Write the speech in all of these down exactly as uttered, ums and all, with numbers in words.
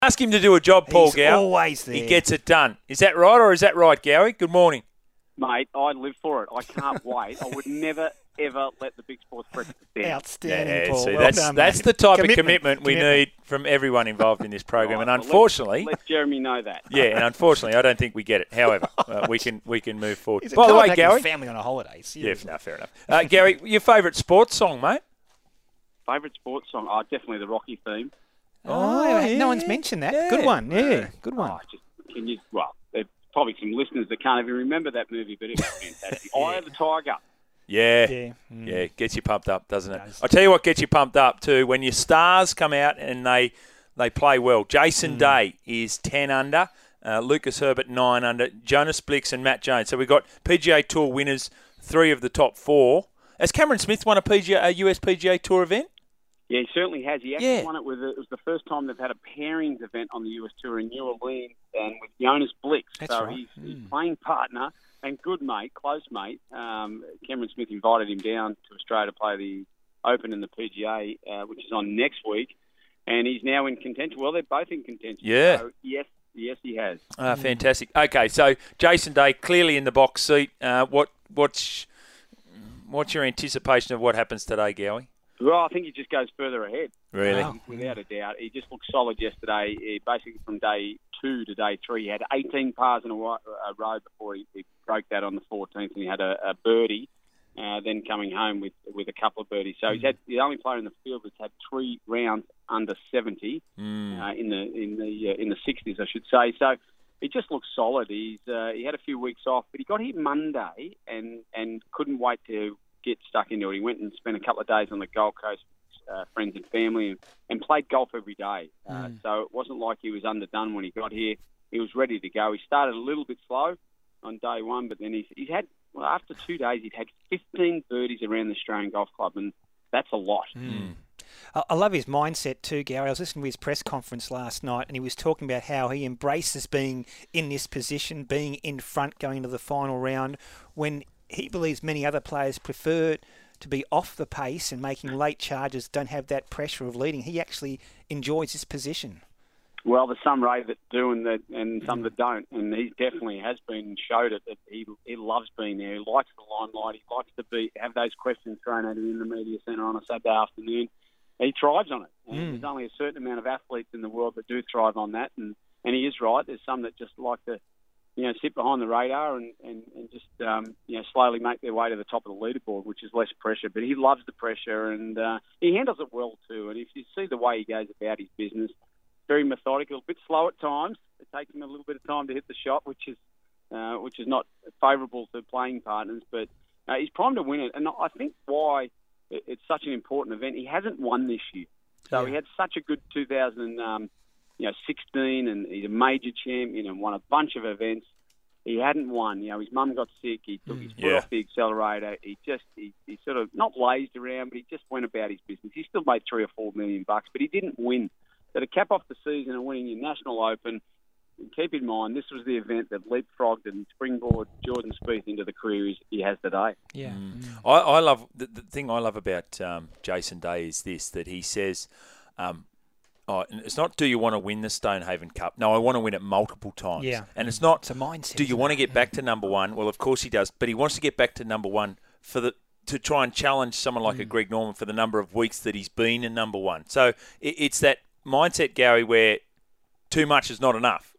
Ask him to do a job, Paul He's Gow. always there. He gets it done. Is that right, or is that right, Gowie? Good morning. Mate, I live for it. I can't wait. I would never, ever let the Big Sports Breakfast down. Outstanding, Yeah, Paul. see, Well that's done, that's mate. the type Commitment. of commitment we Commitment. need from everyone involved in this program. Right, and well, let- unfortunately, let, Jeremy know that. yeah, and unfortunately, I don't think we get it. However, uh, we can we can move forward. He's a By the way, contacting Gowie. his family on a holiday. Yeah, Seriously. no, fair enough. Uh, Gowie, your favourite sports song, mate? Favourite sports song? Oh, definitely the Rocky theme. Oh, Oh, no yeah. one's mentioned that. Yeah. Good one. Yeah, good one. Oh, just, can you, well, there's probably some listeners that can't even remember that movie, but it was fantastic. Eye of the Tiger. Yeah. Yeah. Mm. Yeah, gets you pumped up, doesn't it? It does. I'll tell you what gets you pumped up too, when your stars come out and they they play well. Jason Day is ten under, uh, Lucas Herbert nine under, Jonas Blix and Matt Jones. So we've got P G A Tour winners, three of the top four. Has Cameron Smith won a, P G A, a U S P G A Tour event? Yeah, he certainly has. He actually Yeah. won it with, a, it was the first time they've had a pairings event on the U S Tour in New Orleans and with Jonas Blix. That's so right. he's, he's Mm. playing partner and good mate, close mate. Um, Cameron Smith invited him down to Australia to play the Open and the P G A, uh, which is on next week. And he's now in contention. Well, they're both in contention. Yeah. So, yes, yes, he has. Ah, fantastic. Okay, so Jason Day clearly in the box seat. Uh, what what's what's your anticipation of what happens today, Gowie? Well, I think he just goes further ahead. Really? Wow. Without a doubt. He just looked solid yesterday. He basically, from day two to day three, he had eighteen pars in a, wa- a row before he, he broke that on the fourteenth, and he had a, a birdie, uh, then coming home with with a couple of birdies. So he's had the only player in the field that's had three rounds under seventy Mm. uh, in the in the uh, in the sixties, I should say. So he just looks solid. He's uh, he had a few weeks off, but he got here Monday and and couldn't wait to get stuck into it. He went and spent a couple of days on the Gold Coast with uh, friends and family and, and played golf every day. Uh, Mm. So it wasn't like he was underdone when he got here. He was ready to go. He started a little bit slow on day one, but then he's, he's had, well, after two days, he'd had fifteen birdies around the Australian Golf Club, and that's a lot. Mm. I I love his mindset too, Gary. I was listening to his press conference last night and he was talking about how he embraces being in this position, being in front going into the final round, when he believes many other players prefer to be off the pace and making late charges, don't have that pressure of leading. He actually enjoys his position. Well, there's some Ray that do and that, and some that don't, and he definitely has been and showed it that he he loves being there. He likes the limelight. He likes to be have those questions thrown at him in the media centre on a Saturday afternoon. He thrives on it. And Mm. There's only a certain amount of athletes in the world that do thrive on that, and, and he is right. There's some that just like to, you know, sit behind the radar and, and, and just, um, you know, slowly make their way to the top of the leaderboard, which is less pressure. But he loves the pressure, and uh, he handles it well too. And if you see the way he goes about his business, very methodical, a bit slow at times. It takes him a little bit of time to hit the shot, which is uh, which is not favourable to playing partners. But uh, he's primed to win it, and I think why it- it's such an important event. He hasn't won this year, so Yeah. he had such a good two thousand, um, you know, sixteen, and he's a major champion and won a bunch of events. He hadn't won. You know, his mum got sick. He took his foot Yeah. off the accelerator. He just he, he sort of not lazed around, but he just went about his business. He still made three or four million bucks, but he didn't win. So to cap off the season and winning your National Open, keep in mind this was the event that leapfrogged and springboarded Jordan Spieth into the career he has today. Yeah. I, I love the, the thing I love about um, Jason Day is this, that he says, um, oh, it's not do you want to win the Stonehaven Cup? No, I want to win it multiple times. Yeah. And it's not It's a mindset. do you isn't want to it? get back to number one? Well, of course he does, but he wants to get back to number one for the to try and challenge someone like a Greg Norman for the number of weeks that he's been in number one. So it, it's that mindset, Gary, where too much is not enough.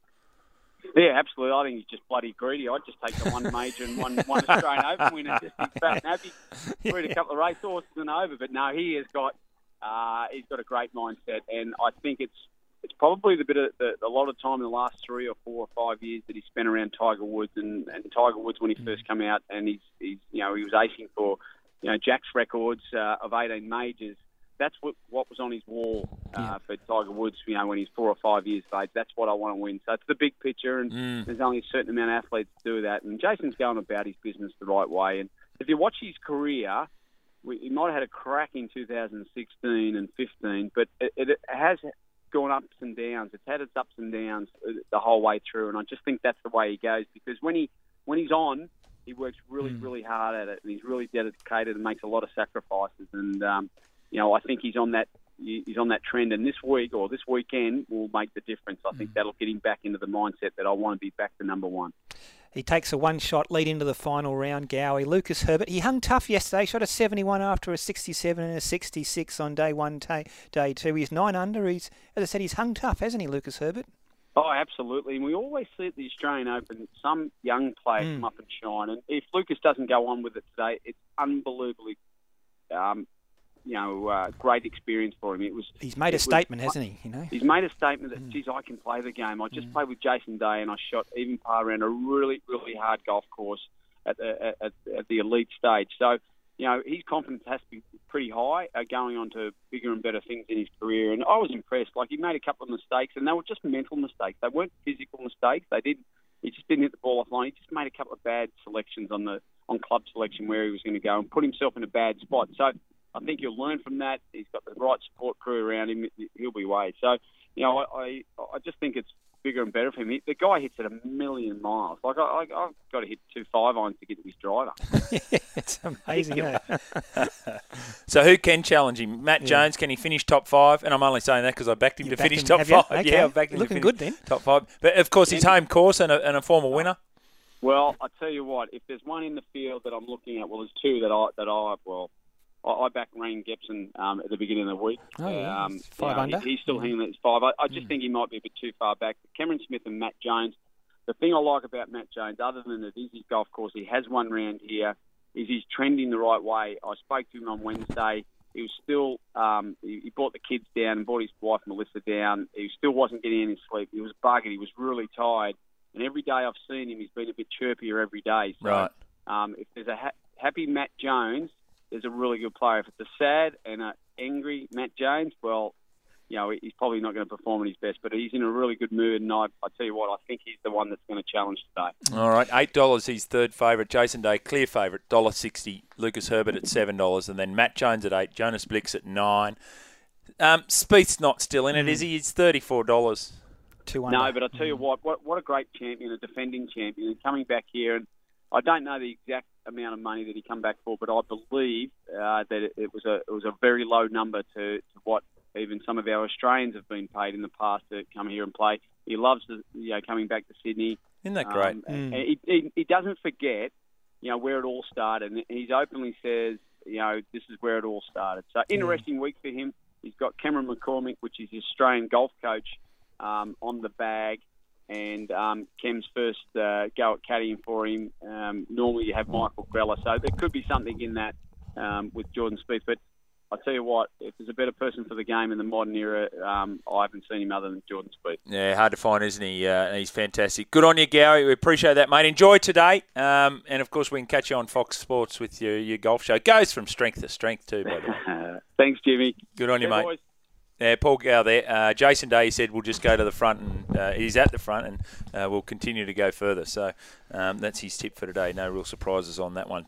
Yeah, absolutely. I think he's just bloody greedy. I'd just take the one major and one, one Australian Open win and just be fat and happy. Breed a couple of racehorses and over. But no, he has got uh, he's got a great mindset, and I think it's it's probably the bit of the, a lot of time in the last three or four or five years that he spent around Tiger Woods and, and Tiger Woods when he first came out, and he's, he's you know he was acing for you know Jack's records uh, of eighteen majors. That's what what was on his wall uh, Yeah. for Tiger Woods, you know, when he's four or five years of age. That's what I want to win. So it's the big picture, and Mm. there's only a certain amount of athletes to do that. And Jason's going about his business the right way. And if you watch his career, we, he might have had a crack in two thousand sixteen and fifteen, but it, it has gone ups and downs. It's had its ups and downs the whole way through, and I just think that's the way he goes, because when he when he's on, he works really, Mm. really hard at it, and he's really dedicated and makes a lot of sacrifices. And um, you know, I think he's on that he's on that trend. And this week or this weekend will make the difference. I think that'll get him back into the mindset that I want to be back to number one. He takes a one-shot lead into the final round, Gowie. Lucas Herbert, he hung tough yesterday, shot a seventy-one after a sixty-seven and a sixty-six on day one, t- day two. He's nine under. He's, as I said, he's hung tough, hasn't he, Lucas Herbert? Oh, absolutely. And we always see at the Australian Open, some young player Mm. come up and shine. And if Lucas doesn't go on with it today, it's unbelievably, um, you know, uh, great experience for him. It was. He's made a was, statement, hasn't he? You know, He's made a statement that, Mm. geez, I can play the game. I just Mm. played with Jason Day and I shot even par around a really, really hard golf course at the at, at the elite stage. So, you know, his confidence has to be pretty high, uh, going on to bigger and better things in his career. And I was impressed. Like, he made a couple of mistakes, and they were just mental mistakes. They weren't physical mistakes. They didn't. He just didn't hit the ball off line. He just made a couple of bad selections on the on club selection where he was going to go and put himself in a bad spot. So I think he'll learn from that. He's got the right support crew around him. He'll be way. So, you know, I I, I just think it's bigger and better for him. He, the guy hits at a million miles. Like, I, I, I've got to hit two five irons to get to his driver. It's amazing, isn't it? So who can challenge him? Matt Yeah. Jones, can he finish top five? And I'm only saying that because I backed him You to backed finish him, top have you? five. Okay. Yeah, I backed him Looking to good finish then. top five. But, of course, his home course and a, and a former winner. Well, I tell you what, if there's one in the field that I'm looking at, well, there's two that I that I well, I, I backed Ryan Gibson um, at the beginning of the week. Oh, yeah. um, Five you know, under. He, he's still Mm. hanging at his five. I, I just Mm. think he might be a bit too far back. Cameron Smith and Matt Jones. The thing I like about Matt Jones, other than it is his golf course, he has one round here, is he's trending the right way. I spoke to him on Wednesday. He was still, um, he, he brought the kids down and brought his wife Melissa down. He still wasn't getting any sleep. He was buggered. He was really tired. And every day I've seen him, he's been a bit chirpier every day. So, Right. um, if there's a ha- happy Matt Jones, there's a really good player. If it's a sad and a angry Matt Jones, well, you know, he's probably not going to perform at his best, but he's in a really good mood, and I, I tell you what, I think he's the one that's going to challenge today. All right, eight dollars. He's third favourite. Jason Day, clear favourite, one dollar sixty. Lucas Herbert at seven dollars, and then Matt Jones at eight. Jonas Blix at nine. Um, Spieth's not still in it, is he? He's thirty-four dollars. Two under. No, but I tell you what, what, what a great champion, a defending champion, and coming back here, and I don't know the exact amount of money that he come back for, but I believe uh, that it, it was a it was a very low number to, to what even some of our Australians have been paid in the past to come here and play. He loves the, you know, coming back to Sydney. Isn't that great? Um, Mm. and he, he, he doesn't forget, you know, where it all started. And he openly says, you know, this is where it all started. So interesting week for him. He's got Cameron McCormick, which is his Australian golf coach, um, on the bag. And um, Kem's first uh, go at caddying for him. Um, normally you have Michael Grella. So there could be something in that um, with Jordan Spieth. But I'll tell you what, if there's a better person for the game in the modern era, um, I haven't seen him other than Jordan Spieth. Yeah, hard to find, isn't he? Uh, he's fantastic. Good on you, Gowie. We appreciate that, mate. Enjoy today. Um, and, of course, we can catch you on Fox Sports with your, your golf show. Goes from strength to strength, too, by the way. Thanks, Jimmy. Good on you, Hey, mate. boys. Yeah, Paul Gow there. Uh, Jason Day said we'll just go to the front, and uh, he's at the front, and uh, we'll continue to go further. So um, that's his tip for today. No real surprises on that one.